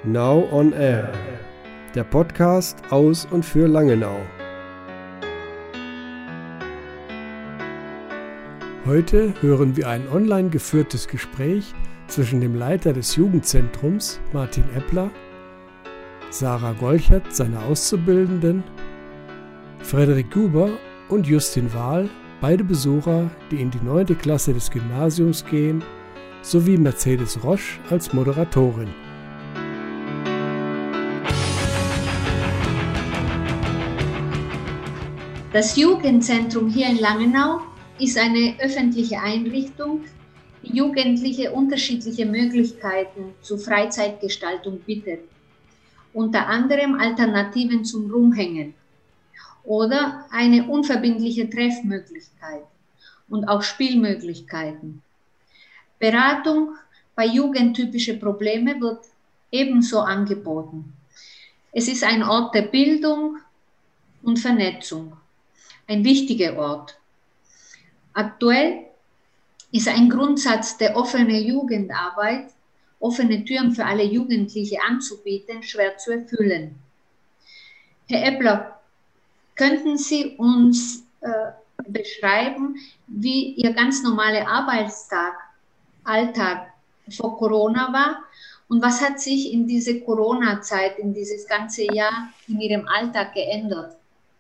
Now on Air, der Podcast aus und für Langenau. Heute hören wir ein online geführtes Gespräch zwischen dem Leiter des Jugendzentrums, Martin Eppler, Sarah Golchert, seiner Auszubildenden, Frederik Guber und Justin Wahl, beide Besucher, die in die 9. Klasse des Gymnasiums gehen, sowie Mercedes Roche als Moderatorin. Das Jugendzentrum hier in Langenau ist eine öffentliche Einrichtung, die Jugendliche unterschiedliche Möglichkeiten zur Freizeitgestaltung bietet. Unter anderem Alternativen zum Rumhängen oder eine unverbindliche Treffmöglichkeit und auch Spielmöglichkeiten. Beratung bei jugendtypischen Problemen wird ebenso angeboten. Es ist ein Ort der Bildung und Vernetzung. Ein wichtiger Ort. Aktuell ist ein Grundsatz der offenen Jugendarbeit, offene Türen für alle Jugendliche anzubieten, schwer zu erfüllen. Herr Eppler, könnten Sie uns beschreiben, wie Ihr ganz normaler Alltag vor Corona war und was hat sich in dieser Corona-Zeit, in dieses ganze Jahr in Ihrem Alltag geändert?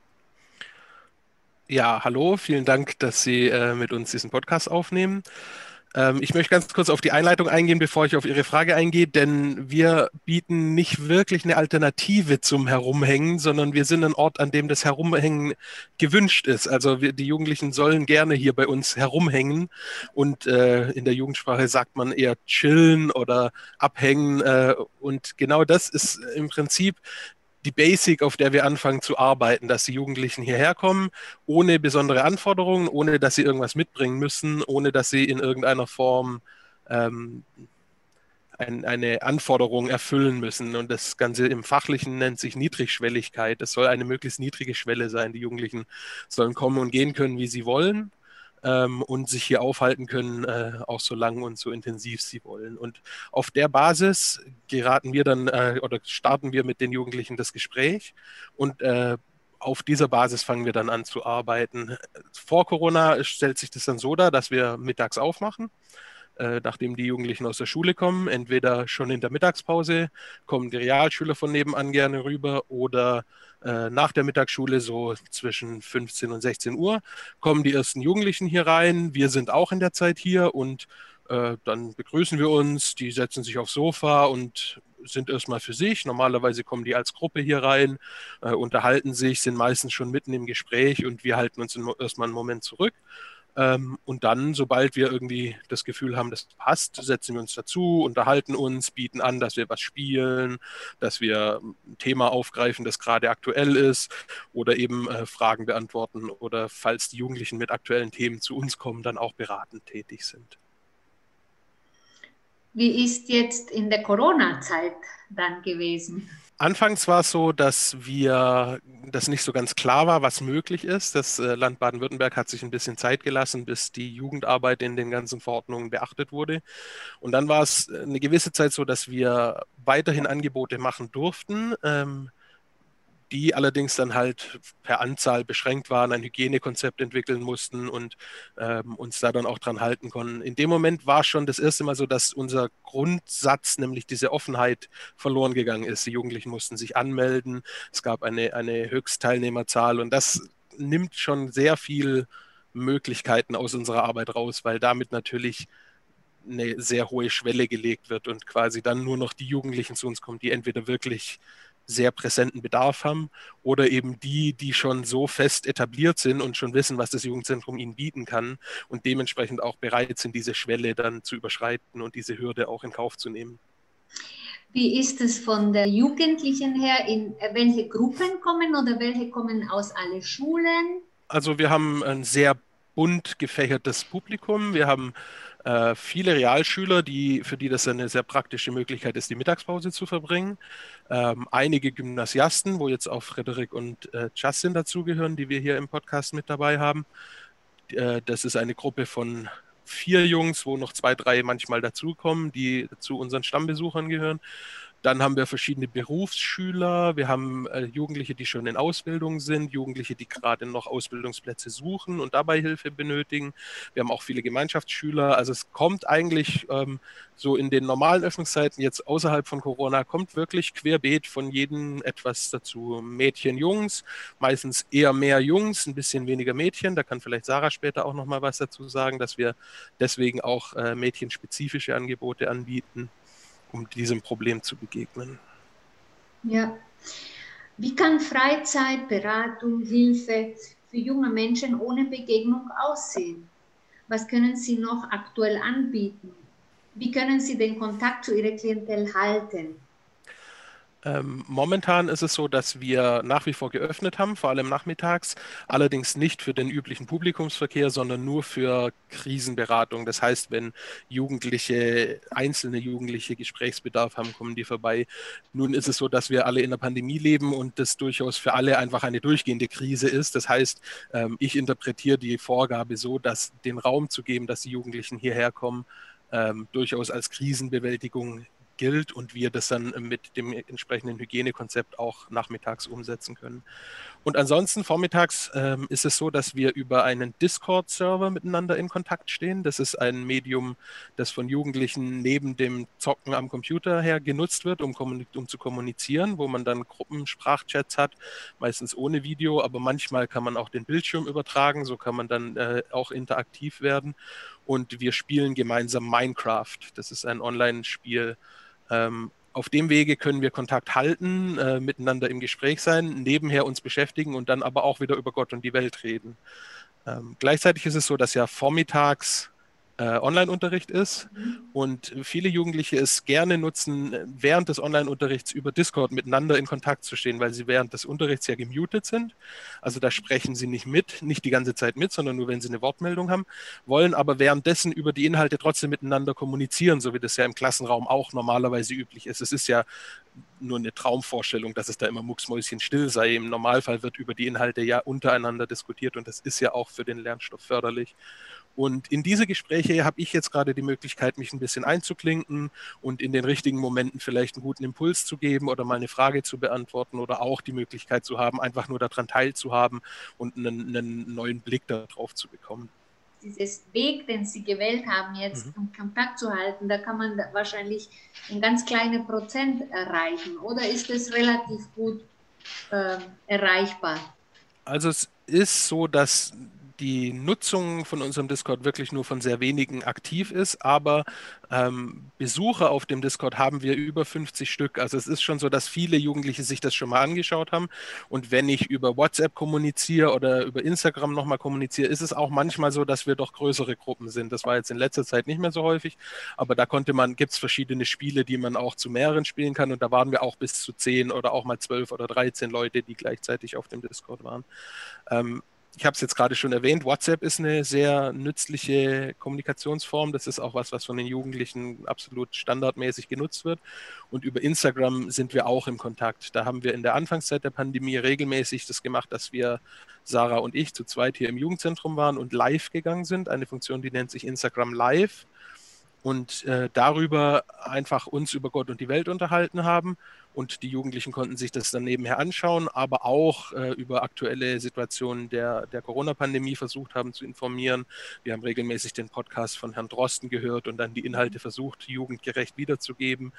Ja, hallo, vielen Dank, dass Sie mit uns diesen Podcast aufnehmen. Ich möchte ganz kurz auf die Einleitung eingehen, bevor ich auf Ihre Frage eingehe, denn wir bieten nicht wirklich eine Alternative zum Herumhängen, sondern wir sind ein Ort, an dem das Herumhängen gewünscht ist. Also die Jugendlichen sollen gerne hier bei uns herumhängen und in der Jugendsprache sagt man eher chillen oder abhängen und genau das ist im Prinzip die Basic, auf der wir anfangen zu arbeiten, dass die Jugendlichen hierher kommen, ohne besondere Anforderungen, ohne dass sie irgendwas mitbringen müssen, ohne dass sie in irgendeiner Form eine Anforderung erfüllen müssen. Und das Ganze im Fachlichen nennt sich Niedrigschwelligkeit. Es soll eine möglichst niedrige Schwelle sein. Die Jugendlichen sollen kommen und gehen können, wie sie wollen. Und sich hier aufhalten können, auch so lang und so intensiv sie wollen. Und auf der Basis geraten wir dann oder starten wir mit den Jugendlichen das Gespräch und auf dieser Basis fangen wir dann an zu arbeiten. Vor Corona stellt sich das dann so dar, dass wir mittags aufmachen. Nachdem die Jugendlichen aus der Schule kommen, entweder schon in der Mittagspause, kommen die Realschüler von nebenan gerne rüber oder nach der Mittagsschule, so zwischen 15 und 16 Uhr, kommen die ersten Jugendlichen hier rein. Wir sind auch in der Zeit hier und dann begrüßen wir uns, die setzen sich aufs Sofa und sind erstmal für sich. Normalerweise kommen die als Gruppe hier rein, unterhalten sich, sind meistens schon mitten im Gespräch und wir halten uns erstmal einen Moment zurück. Und dann, sobald wir irgendwie das Gefühl haben, das passt, setzen wir uns dazu, unterhalten uns, bieten an, dass wir was spielen, dass wir ein Thema aufgreifen, das gerade aktuell ist oder eben Fragen beantworten oder falls die Jugendlichen mit aktuellen Themen zu uns kommen, dann auch beratend tätig sind. Wie ist jetzt in der Corona-Zeit dann gewesen? Anfangs war es so, dass das nicht so ganz klar war, was möglich ist. Das Land Baden-Württemberg hat sich ein bisschen Zeit gelassen, bis die Jugendarbeit in den ganzen Verordnungen beachtet wurde. Und dann war es eine gewisse Zeit so, dass wir weiterhin Angebote machen durften, die allerdings dann halt per Anzahl beschränkt waren, ein Hygienekonzept entwickeln mussten und uns da dann auch dran halten konnten. In dem Moment war schon das erste Mal so, dass unser Grundsatz, nämlich diese Offenheit, verloren gegangen ist. Die Jugendlichen mussten sich anmelden, es gab eine Höchstteilnehmerzahl und das nimmt schon sehr viel Möglichkeiten aus unserer Arbeit raus, weil damit natürlich eine sehr hohe Schwelle gelegt wird und quasi dann nur noch die Jugendlichen zu uns kommen, die entweder wirklich sehr präsenten Bedarf haben oder eben die schon so fest etabliert sind und schon wissen, was das Jugendzentrum ihnen bieten kann und dementsprechend auch bereit sind, diese Schwelle dann zu überschreiten und diese Hürde auch in Kauf zu nehmen. Wie ist es von der Jugendlichen her? In welche Gruppen kommen oder welche kommen aus allen Schulen? Also wir haben ein sehr bunt gefächertes Publikum. Wir haben viele Realschüler, für die das eine sehr praktische Möglichkeit ist, die Mittagspause zu verbringen. Einige Gymnasiasten, wo jetzt auch Frederik und Justin dazugehören, die wir hier im Podcast mit dabei haben. Das ist eine Gruppe von 4 Jungs, wo noch 2, 3 manchmal dazukommen, die zu unseren Stammbesuchern gehören. Dann haben wir verschiedene Berufsschüler, wir haben Jugendliche, die schon in Ausbildung sind, Jugendliche, die gerade noch Ausbildungsplätze suchen und dabei Hilfe benötigen. Wir haben auch viele Gemeinschaftsschüler. Also es kommt eigentlich so in den normalen Öffnungszeiten, jetzt außerhalb von Corona, kommt wirklich querbeet von jedem etwas dazu. Mädchen, Jungs, meistens eher mehr Jungs, ein bisschen weniger Mädchen. Da kann vielleicht Sarah später auch noch mal was dazu sagen, dass wir deswegen auch mädchenspezifische Angebote anbieten, um diesem Problem zu begegnen. Ja. Wie kann Freizeit, Beratung, Hilfe für junge Menschen ohne Begegnung aussehen? Was können Sie noch aktuell anbieten? Wie können Sie den Kontakt zu Ihrer Klientel halten? Momentan ist es so, dass wir nach wie vor geöffnet haben, vor allem nachmittags, allerdings nicht für den üblichen Publikumsverkehr, sondern nur für Krisenberatung. Das heißt, wenn einzelne Jugendliche Gesprächsbedarf haben, kommen die vorbei. Nun ist es so, dass wir alle in der Pandemie leben und das durchaus für alle einfach eine durchgehende Krise ist. Das heißt, ich interpretiere die Vorgabe so, dass den Raum zu geben, dass die Jugendlichen hierher kommen, durchaus als Krisenbewältigung gilt und wir das dann mit dem entsprechenden Hygienekonzept auch nachmittags umsetzen können. Und ansonsten vormittags ist es so, dass wir über einen Discord-Server miteinander in Kontakt stehen. Das ist ein Medium, das von Jugendlichen neben dem Zocken am Computer her genutzt wird, um zu kommunizieren, wo man dann Gruppensprachchats hat, meistens ohne Video, aber manchmal kann man auch den Bildschirm übertragen, so kann man dann auch interaktiv werden. Und wir spielen gemeinsam Minecraft. Das ist ein Online-Spiel. Auf dem Wege können wir Kontakt halten, miteinander im Gespräch sein, nebenher uns beschäftigen und dann aber auch wieder über Gott und die Welt reden. Gleichzeitig ist es so, dass ja vormittags Online-Unterricht ist und viele Jugendliche es gerne nutzen, während des Online-Unterrichts über Discord miteinander in Kontakt zu stehen, weil sie während des Unterrichts ja gemutet sind. Also da sprechen sie nicht die ganze Zeit mit, sondern nur, wenn sie eine Wortmeldung haben, wollen aber währenddessen über die Inhalte trotzdem miteinander kommunizieren, so wie das ja im Klassenraum auch normalerweise üblich ist. Es ist ja nur eine Traumvorstellung, dass es da immer mucksmäuschenstill sei. Im Normalfall wird über die Inhalte ja untereinander diskutiert und das ist ja auch für den Lernstoff förderlich. Und in diese Gespräche habe ich jetzt gerade die Möglichkeit, mich ein bisschen einzuklinken und in den richtigen Momenten vielleicht einen guten Impuls zu geben oder mal eine Frage zu beantworten oder auch die Möglichkeit zu haben, einfach nur daran teilzuhaben und einen neuen Blick darauf zu bekommen. Dieses Weg, den Sie gewählt haben, jetzt um Kontakt zu halten, da kann man wahrscheinlich ein ganz kleines Prozent erreichen. Oder ist es relativ gut erreichbar? Also es ist so, dass die Nutzung von unserem Discord wirklich nur von sehr wenigen aktiv ist, aber Besucher auf dem Discord haben wir über 50 Stück. Also es ist schon so, dass viele Jugendliche sich das schon mal angeschaut haben. Und wenn ich über WhatsApp kommuniziere oder über Instagram nochmal kommuniziere, ist es auch manchmal so, dass wir doch größere Gruppen sind. Das war jetzt in letzter Zeit nicht mehr so häufig, aber da gibt es verschiedene Spiele, die man auch zu mehreren spielen kann. Und da waren wir auch bis zu 10 oder auch mal 12 oder 13 Leute, die gleichzeitig auf dem Discord waren. Ich habe es jetzt gerade schon erwähnt, WhatsApp ist eine sehr nützliche Kommunikationsform. Das ist auch was von den Jugendlichen absolut standardmäßig genutzt wird. Und über Instagram sind wir auch im Kontakt. Da haben wir in der Anfangszeit der Pandemie regelmäßig das gemacht, dass wir, Sarah und ich, zu zweit hier im Jugendzentrum waren und live gegangen sind. Eine Funktion, die nennt sich Instagram Live. Und darüber einfach uns über Gott und die Welt unterhalten haben. Und die Jugendlichen konnten sich das dann nebenher anschauen, aber auch über aktuelle Situationen der Corona-Pandemie versucht haben zu informieren. Wir haben regelmäßig den Podcast von Herrn Drosten gehört und dann die Inhalte versucht, jugendgerecht wiederzugeben.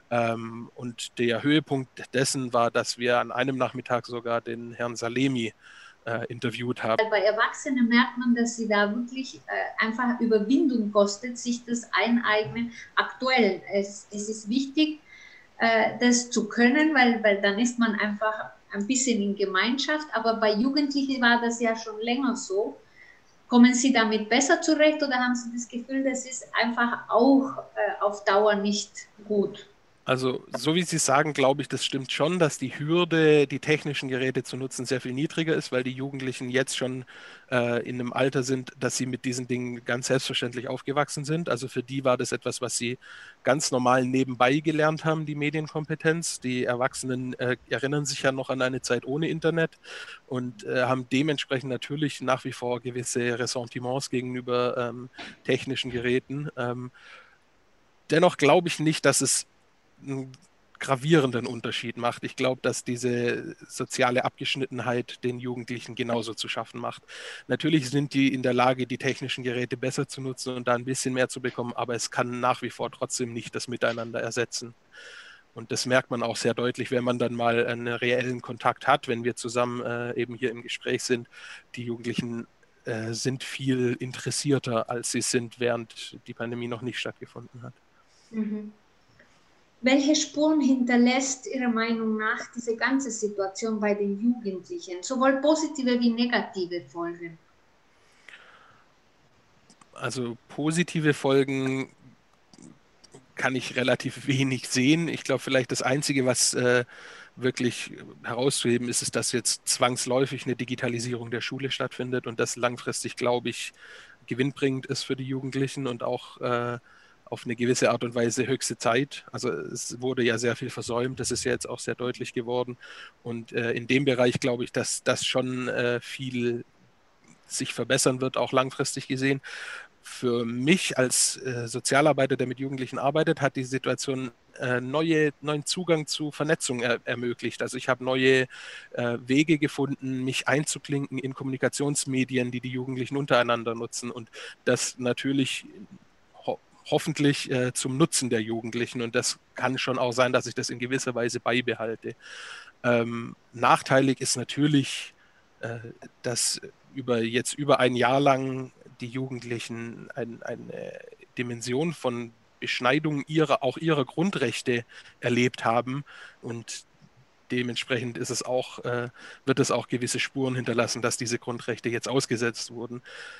Und der Höhepunkt dessen war, dass wir an einem Nachmittag sogar den Herrn Salemi interviewt haben. Bei Erwachsenen merkt man, dass sie da wirklich einfach Überwindung kostet, sich das eineignen. Aktuell, es ist wichtig, das zu können, weil dann ist man einfach ein bisschen in Gemeinschaft, aber bei Jugendlichen war das ja schon länger so. Kommen Sie damit besser zurecht oder haben Sie das Gefühl, das ist einfach auch auf Dauer nicht gut? Also, so wie Sie sagen, glaube ich, das stimmt schon, dass die Hürde, die technischen Geräte zu nutzen, sehr viel niedriger ist, weil die Jugendlichen jetzt schon in einem Alter sind, dass sie mit diesen Dingen ganz selbstverständlich aufgewachsen sind. Also für die war das etwas, was sie ganz normal nebenbei gelernt haben, die Medienkompetenz. Die Erwachsenen erinnern sich ja noch an eine Zeit ohne Internet und haben dementsprechend natürlich nach wie vor gewisse Ressentiments gegenüber technischen Geräten. Dennoch glaube ich nicht, dass es gravierenden Unterschied macht. Ich glaube, dass diese soziale Abgeschnittenheit den Jugendlichen genauso zu schaffen macht. Natürlich sind die in der Lage, die technischen Geräte besser zu nutzen und da ein bisschen mehr zu bekommen, aber es kann nach wie vor trotzdem nicht das Miteinander ersetzen. Und das merkt man auch sehr deutlich, wenn man dann mal einen reellen Kontakt hat, wenn wir zusammen eben hier im Gespräch sind. Die Jugendlichen sind viel interessierter, als sie sind, während die Pandemie noch nicht stattgefunden hat. Mhm. Welche Spuren hinterlässt Ihrer Meinung nach diese ganze Situation bei den Jugendlichen, sowohl positive wie negative Folgen? Also positive Folgen kann ich relativ wenig sehen. Ich glaube, vielleicht das Einzige, was wirklich herauszuheben ist, ist, dass jetzt zwangsläufig eine Digitalisierung der Schule stattfindet und das langfristig, glaube ich, gewinnbringend ist für die Jugendlichen und auch auf eine gewisse Art und Weise höchste Zeit. Also es wurde ja sehr viel versäumt, das ist ja jetzt auch sehr deutlich geworden. Und in dem Bereich glaube ich, dass das schon viel sich verbessern wird, auch langfristig gesehen. Für mich als Sozialarbeiter, der mit Jugendlichen arbeitet, hat die Situation neuen Zugang zu Vernetzung ermöglicht. Also ich habe neue Wege gefunden, mich einzuklinken in Kommunikationsmedien, die die Jugendlichen untereinander nutzen und das natürlich hoffentlich zum Nutzen der Jugendlichen und das kann schon auch sein, dass ich das in gewisser Weise beibehalte. Nachteilig ist natürlich, dass über ein Jahr lang die Jugendlichen eine Dimension von Beschneidung auch ihrer Grundrechte erlebt haben und dementsprechend wird es auch gewisse Spuren hinterlassen, dass diese Grundrechte jetzt ausgesetzt wurden.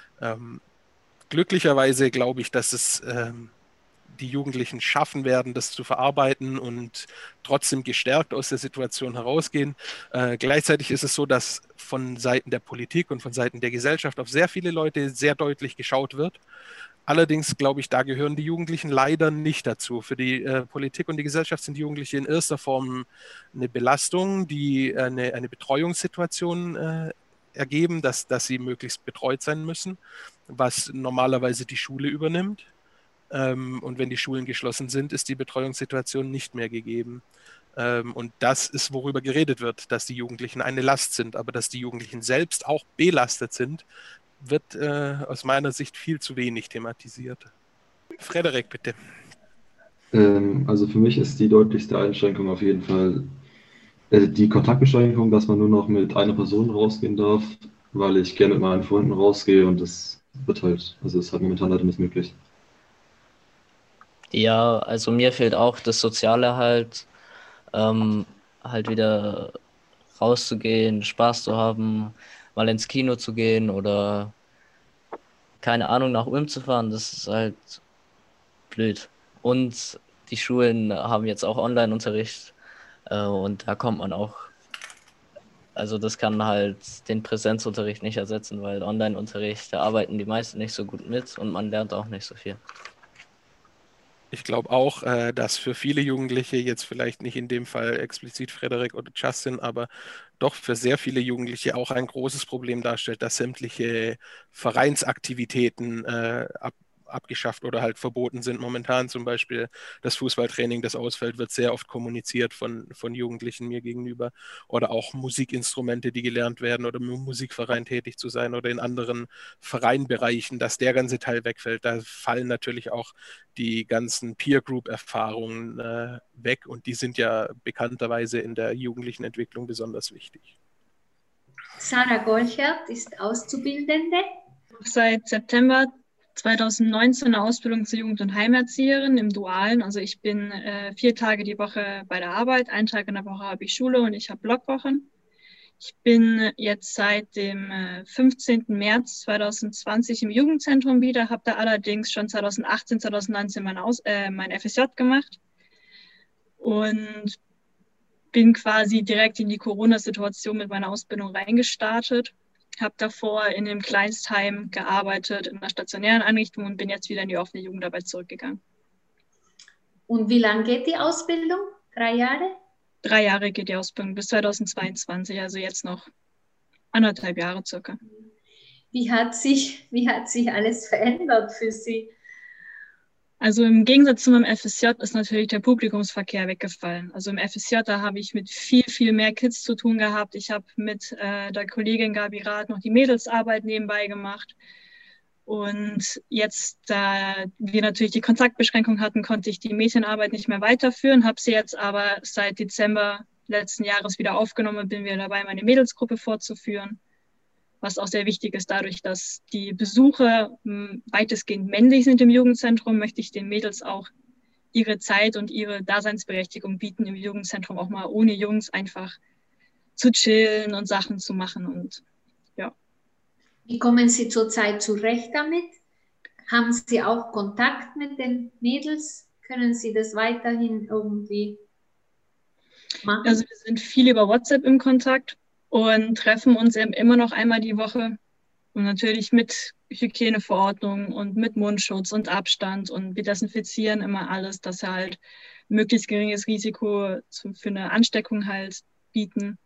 Glücklicherweise glaube ich, dass es die Jugendlichen schaffen werden, das zu verarbeiten und trotzdem gestärkt aus der Situation herausgehen. Gleichzeitig ist es so, dass von Seiten der Politik und von Seiten der Gesellschaft auf sehr viele Leute sehr deutlich geschaut wird. Allerdings glaube ich, da gehören die Jugendlichen leider nicht dazu. Für die Politik und die Gesellschaft sind die Jugendlichen in erster Form eine Belastung, die eine Betreuungssituation ergeben, dass sie möglichst betreut sein müssen, was normalerweise die Schule übernimmt. Und wenn die Schulen geschlossen sind, ist die Betreuungssituation nicht mehr gegeben. Und das ist, worüber geredet wird, dass die Jugendlichen eine Last sind, aber dass die Jugendlichen selbst auch belastet sind, wird aus meiner Sicht viel zu wenig thematisiert. Frederik, bitte. Also für mich ist die deutlichste Einschränkung auf jeden Fall die Kontaktbeschränkung, dass man nur noch mit einer Person rausgehen darf, weil ich gerne mit meinen Freunden rausgehe und das wird halt, also ist halt momentan leider nicht möglich. Ja, also mir fehlt auch das Soziale halt wieder rauszugehen, Spaß zu haben, mal ins Kino zu gehen oder keine Ahnung, nach Ulm zu fahren, das ist halt blöd. Und die Schulen haben jetzt auch Online-Unterricht und da kommt man auch, also das kann halt den Präsenzunterricht nicht ersetzen, weil Online-Unterricht, da arbeiten die meisten nicht so gut mit und man lernt auch nicht so viel. Ich glaube auch, dass für viele Jugendliche, jetzt vielleicht nicht in dem Fall explizit Frederik oder Justin, aber doch für sehr viele Jugendliche auch ein großes Problem darstellt, dass sämtliche Vereinsaktivitäten abgeschafft oder halt verboten sind. Momentan zum Beispiel das Fußballtraining, das ausfällt, wird sehr oft kommuniziert von Jugendlichen mir gegenüber oder auch Musikinstrumente, die gelernt werden oder im Musikverein tätig zu sein oder in anderen Vereinbereichen, dass der ganze Teil wegfällt. Da fallen natürlich auch die ganzen Peer-Group-Erfahrungen weg und die sind ja bekannterweise in der jugendlichen Entwicklung besonders wichtig. Sarah Golchert ist Auszubildende. Seit September 2019 eine Ausbildung zur Jugend- und Heimerzieherin im Dualen. Also ich bin 4 Tage die Woche bei der Arbeit, 1 Tag in der Woche habe ich Schule und ich habe Blockwochen. Ich bin jetzt seit dem 15. März 2020 im Jugendzentrum wieder, habe da allerdings schon 2018, 2019 mein FSJ gemacht und bin quasi direkt in die Corona-Situation mit meiner Ausbildung reingestartet. Habe davor in einem Kleinstheim gearbeitet, in einer stationären Einrichtung und bin jetzt wieder in die offene Jugendarbeit zurückgegangen. Und wie lange geht die Ausbildung? 3 Jahre? 3 Jahre geht die Ausbildung bis 2022, also jetzt noch 1,5 Jahre circa. Wie hat sich alles verändert für Sie? Also im Gegensatz zu meinem FSJ ist natürlich der Publikumsverkehr weggefallen. Also im FSJ, da habe ich mit viel, viel mehr Kids zu tun gehabt. Ich habe mit der Kollegin Gabi Rath noch die Mädelsarbeit nebenbei gemacht. Und jetzt, da wir natürlich die Kontaktbeschränkung hatten, konnte ich die Mädchenarbeit nicht mehr weiterführen, habe sie jetzt aber seit Dezember letzten Jahres wieder aufgenommen und bin wieder dabei, meine Mädelsgruppe fortzuführen. Was auch sehr wichtig ist, dadurch, dass die Besucher weitestgehend männlich sind im Jugendzentrum, möchte ich den Mädels auch ihre Zeit und ihre Daseinsberechtigung bieten, im Jugendzentrum auch mal ohne Jungs einfach zu chillen und Sachen zu machen. Und ja. Wie kommen Sie zurzeit zurecht damit? Haben Sie auch Kontakt mit den Mädels? Können Sie das weiterhin irgendwie machen? Also wir sind viel über WhatsApp im Kontakt und treffen uns eben immer noch einmal die Woche. Und natürlich mit Hygieneverordnung und mit Mundschutz und Abstand. Und wir desinfizieren immer alles, dass wir halt möglichst geringes Risiko für eine Ansteckung halt bieten.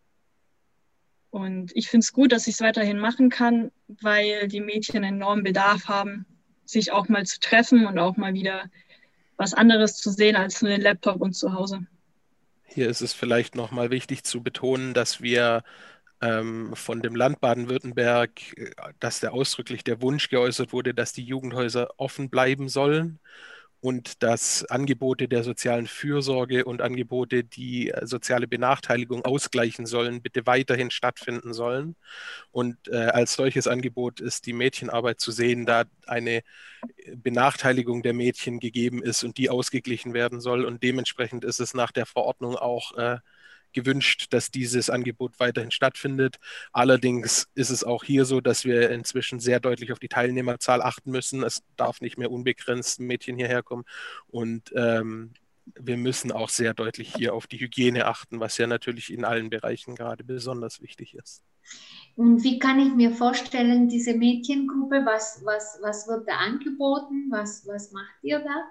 Und ich finde es gut, dass ich es weiterhin machen kann, weil die Mädchen enormen Bedarf haben, sich auch mal zu treffen und auch mal wieder was anderes zu sehen als nur den Laptop und zu Hause. Hier ist es vielleicht nochmal wichtig zu betonen, dass wir von dem Land Baden-Württemberg, dass ausdrücklich der Wunsch geäußert wurde, dass die Jugendhäuser offen bleiben sollen und dass Angebote der sozialen Fürsorge und Angebote, die soziale Benachteiligung ausgleichen sollen, bitte weiterhin stattfinden sollen. Und als solches Angebot ist die Mädchenarbeit zu sehen, da eine Benachteiligung der Mädchen gegeben ist und die ausgeglichen werden soll. Und dementsprechend ist es nach der Verordnung auch gewünscht, dass dieses Angebot weiterhin stattfindet. Allerdings ist es auch hier so, dass wir inzwischen sehr deutlich auf die Teilnehmerzahl achten müssen. Es darf nicht mehr unbegrenzt Mädchen hierher kommen. Und wir müssen auch sehr deutlich hier auf die Hygiene achten, was ja natürlich in allen Bereichen gerade besonders wichtig ist. Und wie kann ich mir vorstellen, diese Mädchengruppe, was wird da angeboten? Was macht ihr da?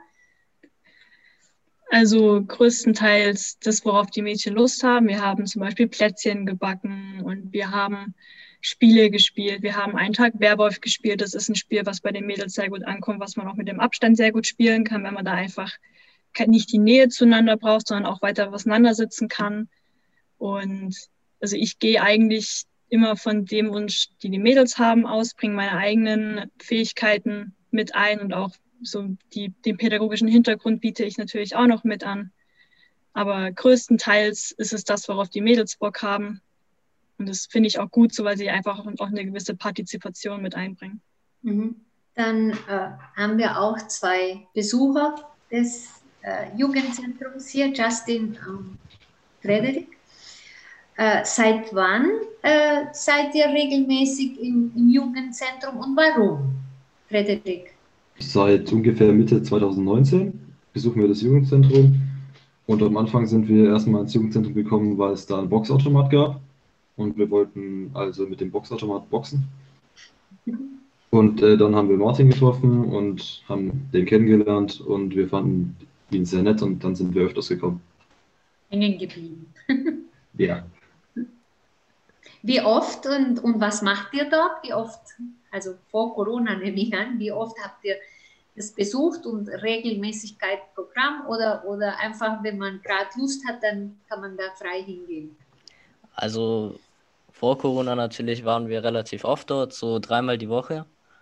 Also größtenteils das, worauf die Mädchen Lust haben. Wir haben zum Beispiel Plätzchen gebacken und wir haben Spiele gespielt. Wir haben einen Tag Werwolf gespielt. Das ist ein Spiel, was bei den Mädels sehr gut ankommt, was man auch mit dem Abstand sehr gut spielen kann, wenn man da einfach nicht die Nähe zueinander braucht, sondern auch weiter auseinandersitzen kann. Und also ich gehe eigentlich immer von dem Wunsch, die Mädels haben, aus, bringe meine eigenen Fähigkeiten mit ein und auch so den pädagogischen Hintergrund biete ich natürlich auch noch mit an. Aber größtenteils ist es das, worauf die Mädels Bock haben. Und das finde ich auch gut, so weil sie einfach auch eine gewisse Partizipation mit einbringen. Dann haben wir auch zwei Besucher des Jugendzentrums hier, Justin und Frederik. Seit wann seid ihr regelmäßig im Jugendzentrum und warum, Frederik? Seit ungefähr Mitte 2019 besuchen wir das Jugendzentrum und am Anfang sind wir erstmal ins Jugendzentrum gekommen, weil es da einen Boxautomat gab und wir wollten also mit dem Boxautomat boxen. Und dann haben wir Martin getroffen und haben den kennengelernt und wir fanden ihn sehr nett und dann sind wir öfters gekommen. Hängen geblieben. Ja. Wie oft und was macht ihr dort? Wie oft, also vor Corona nehme ich an, wie oft habt ihr das besucht und Regelmäßigkeit Programm oder einfach, wenn man gerade Lust hat, dann kann man da frei hingehen? Also vor Corona natürlich waren wir relativ oft dort, so 3-mal die Woche.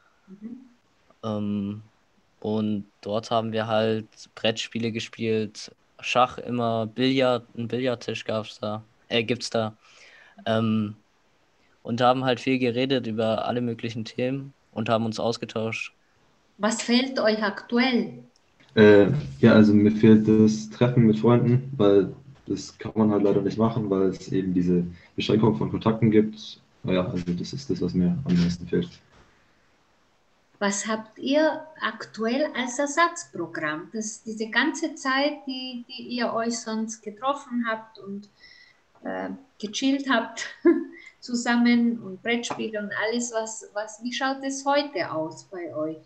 Und dort haben wir halt Brettspiele gespielt, Schach immer, Billard, einen Billardtisch gibt's da. Und haben halt viel geredet über alle möglichen Themen und haben uns ausgetauscht. Was fehlt euch aktuell? Ja, also mir fehlt das Treffen mit Freunden, weil das kann man halt leider nicht machen, weil es eben diese Beschränkung von Kontakten gibt. Naja, also das ist das, was mir am meisten fehlt. Was habt ihr aktuell als Ersatzprogramm? Diese ganze Zeit, die ihr euch sonst getroffen habt und gechillt habt zusammen und Brettspiele und alles, wie schaut es heute aus bei euch?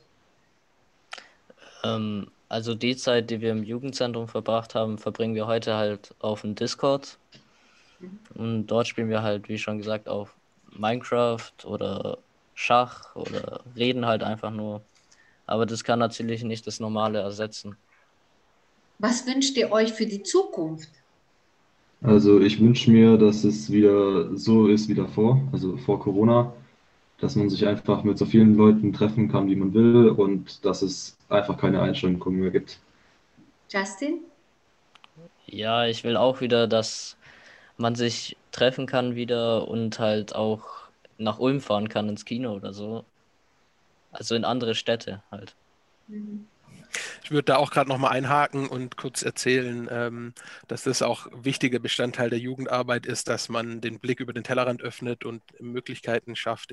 Also die Zeit, die wir im Jugendzentrum verbracht haben, verbringen wir heute halt auf dem Discord. Und dort spielen wir halt, wie schon gesagt, auf Minecraft oder Schach oder reden halt einfach nur. aber das kann natürlich nicht das Normale ersetzen. Was wünscht ihr euch für die Zukunft? Also ich wünsche mir, dass es wieder so ist wie davor, also vor Corona, dass man sich einfach mit so vielen Leuten treffen kann, wie man will und dass es einfach keine Einschränkungen mehr gibt. Justin? Ja, ich will auch wieder, dass man sich treffen kann wieder und halt auch nach Ulm fahren kann ins Kino oder so. Also in andere Städte halt. Ich würde da auch gerade nochmal einhaken und kurz erzählen, dass das auch ein wichtiger Bestandteil der Jugendarbeit ist, dass man den Blick über den Tellerrand öffnet und Möglichkeiten schafft,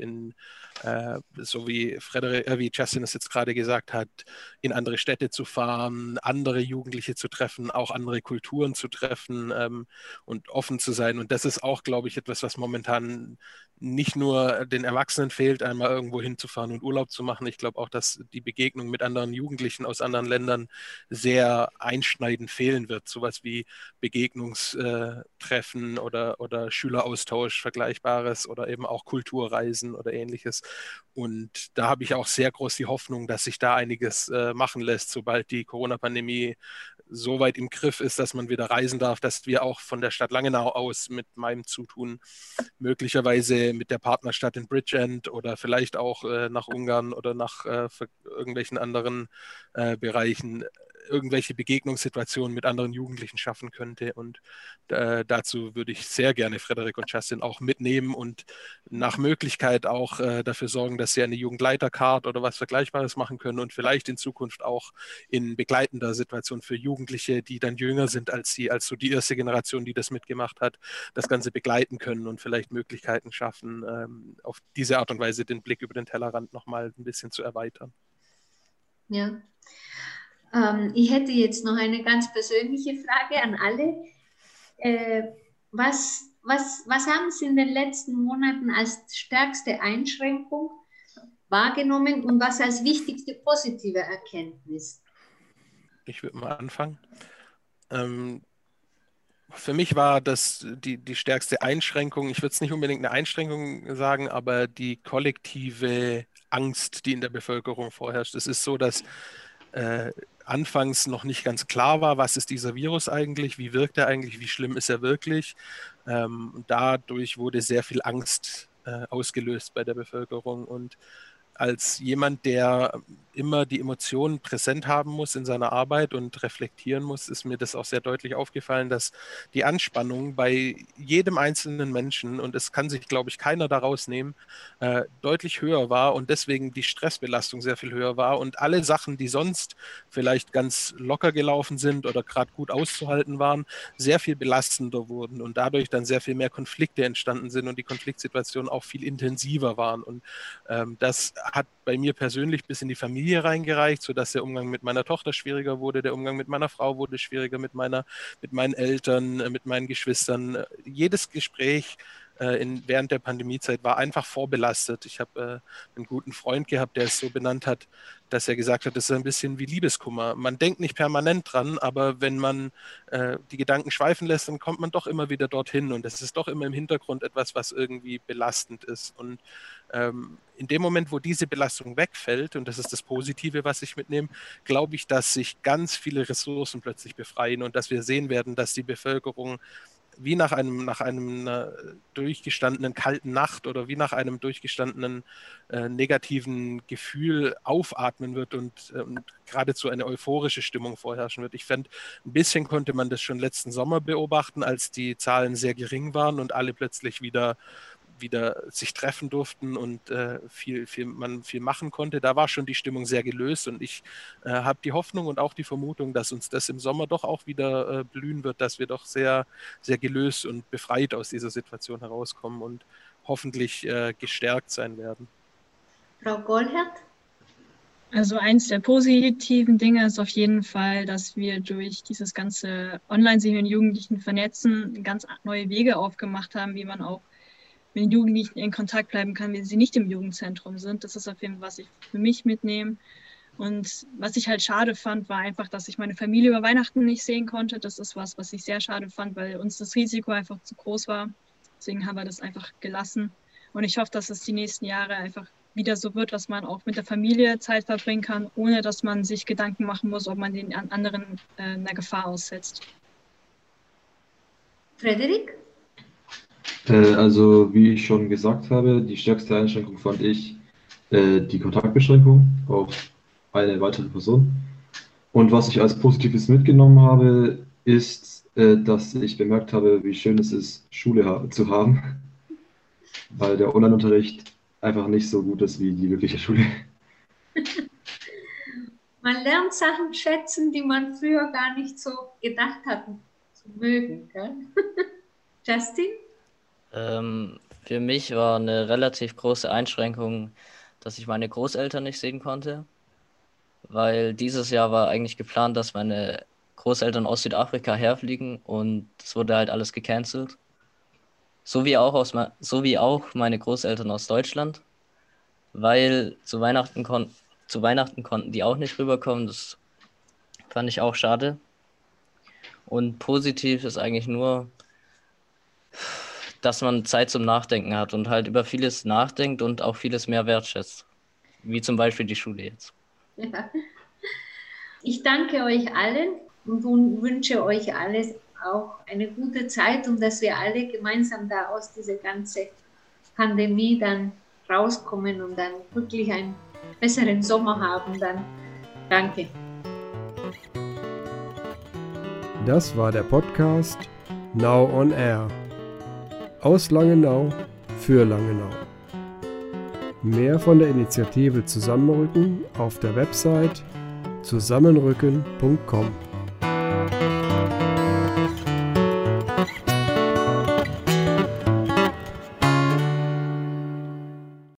so wie Justin es jetzt gerade gesagt hat, in andere Städte zu fahren, andere Jugendliche zu treffen, auch andere Kulturen zu treffen und offen zu sein. Und das ist auch, glaube ich, etwas, was momentan nicht nur den Erwachsenen fehlt, einmal irgendwo hinzufahren und Urlaub zu machen. Ich glaube auch, dass die Begegnung mit anderen Jugendlichen aus anderen Ländern sehr einschneidend fehlen wird. Sowas wie Begegnungstreffen oder Schüleraustausch, Vergleichbares oder eben auch Kulturreisen oder ähnliches. Und da habe ich auch sehr groß die Hoffnung, dass sich da einiges machen lässt, sobald die Corona-Pandemie so weit im Griff ist, dass man wieder reisen darf, dass wir auch von der Stadt Langenau aus mit meinem Zutun möglicherweise mit der Partnerstadt in Bridgend oder vielleicht auch nach Ungarn oder nach irgendwelchen anderen Bereichen irgendwelche Begegnungssituationen mit anderen Jugendlichen schaffen könnte. Und dazu würde ich sehr gerne Frederik und Justin auch mitnehmen und nach Möglichkeit auch dafür sorgen, dass sie eine Jugendleitercard oder was Vergleichbares machen können und vielleicht in Zukunft auch in begleitender Situation für Jugendliche, die dann jünger sind als sie, als so die erste Generation, die das mitgemacht hat, das Ganze begleiten können und vielleicht Möglichkeiten schaffen, auf diese Art und Weise den Blick über den Tellerrand nochmal ein bisschen zu erweitern. Ja. Ich hätte jetzt noch eine ganz persönliche Frage an alle. Was haben Sie in den letzten Monaten als stärkste Einschränkung wahrgenommen und was als wichtigste positive Erkenntnis? Ich würde mal anfangen. Für mich war das die stärkste Einschränkung, ich würde es nicht unbedingt eine Einschränkung sagen, aber die kollektive Angst, die in der Bevölkerung vorherrscht. Es ist so, dass anfangs noch nicht ganz klar war, was ist dieser Virus eigentlich, wie wirkt er eigentlich, wie schlimm ist er wirklich. Und dadurch wurde sehr viel Angst ausgelöst bei der Bevölkerung. Und als jemand, der immer die Emotionen präsent haben muss in seiner Arbeit und reflektieren muss, ist mir das auch sehr deutlich aufgefallen, dass die Anspannung bei jedem einzelnen Menschen, und es kann sich, glaube ich, keiner daraus nehmen, deutlich höher war und deswegen die Stressbelastung sehr viel höher war und alle Sachen, die sonst vielleicht ganz locker gelaufen sind oder gerade gut auszuhalten waren, sehr viel belastender wurden und dadurch dann sehr viel mehr Konflikte entstanden sind und die Konfliktsituationen auch viel intensiver waren. Und das hat bei mir persönlich bis in die Familie reingereicht, sodass der Umgang mit meiner Tochter schwieriger wurde, der Umgang mit meiner Frau wurde schwieriger, mit meinen Eltern, mit meinen Geschwistern. Jedes Gespräch während der Pandemiezeit war einfach vorbelastet. Ich habe einen guten Freund gehabt, der es so benannt hat, dass er gesagt hat, das ist ein bisschen wie Liebeskummer. Man denkt nicht permanent dran, aber wenn man die Gedanken schweifen lässt, dann kommt man doch immer wieder dorthin und es ist doch immer im Hintergrund etwas, was irgendwie belastend ist. Und in dem Moment, wo diese Belastung wegfällt, und das ist das Positive, was ich mitnehme, glaube ich, dass sich ganz viele Ressourcen plötzlich befreien und dass wir sehen werden, dass die Bevölkerung wie nach einem durchgestandenen kalten Nacht oder wie nach einem durchgestandenen negativen Gefühl aufatmen wird und geradezu eine euphorische Stimmung vorherrschen wird. Ich fände, ein bisschen konnte man das schon letzten Sommer beobachten, als die Zahlen sehr gering waren und alle plötzlich wieder sich treffen durften und man viel machen konnte. Da war schon die Stimmung sehr gelöst und ich habe die Hoffnung und auch die Vermutung, dass uns das im Sommer doch auch wieder blühen wird, dass wir doch sehr, sehr gelöst und befreit aus dieser Situation herauskommen und hoffentlich gestärkt sein werden. Frau Golhert? Also eins der positiven Dinge ist auf jeden Fall, dass wir durch dieses ganze Online-sich mit Jugendlichen vernetzen ganz neue Wege aufgemacht haben, wie man auch mit den Jugendlichen in Kontakt bleiben kann, wenn sie nicht im Jugendzentrum sind. Das ist auf jeden Fall, was ich für mich mitnehme. Und was ich halt schade fand, war einfach, dass ich meine Familie über Weihnachten nicht sehen konnte. Das ist was ich sehr schade fand, weil uns das Risiko einfach zu groß war. Deswegen haben wir das einfach gelassen. Und ich hoffe, dass es die nächsten Jahre einfach wieder so wird, dass man auch mit der Familie Zeit verbringen kann, ohne dass man sich Gedanken machen muss, ob man den anderen einer Gefahr aussetzt. Frederik? Also, wie ich schon gesagt habe, die stärkste Einschränkung fand ich die Kontaktbeschränkung auf eine weitere Person. Und was ich als Positives mitgenommen habe, ist, dass ich bemerkt habe, wie schön es ist, Schule zu haben, weil der Online-Unterricht einfach nicht so gut ist wie die wirkliche Schule. Man lernt Sachen schätzen, die man früher gar nicht so gedacht hat zu mögen. Gell? Justin? Für mich war eine relativ große Einschränkung, dass ich meine Großeltern nicht sehen konnte, weil dieses Jahr war eigentlich geplant, dass meine Großeltern aus Südafrika herfliegen und es wurde halt alles gecancelt. So wie auch meine Großeltern aus Deutschland, weil zu Weihnachten konnten die auch nicht rüberkommen. Das fand ich auch schade. Und positiv ist eigentlich nur, dass man Zeit zum Nachdenken hat und halt über vieles nachdenkt und auch vieles mehr wertschätzt. Wie zum Beispiel die Schule jetzt. Ja. Ich danke euch allen und wünsche euch alles auch eine gute Zeit und dass wir alle gemeinsam da aus dieser ganzen Pandemie dann rauskommen und dann wirklich einen besseren Sommer haben. Dann danke. Das war der Podcast Now on Air. Aus Langenau für Langenau. Mehr von der Initiative Zusammenrücken auf der Website zusammenrücken.com.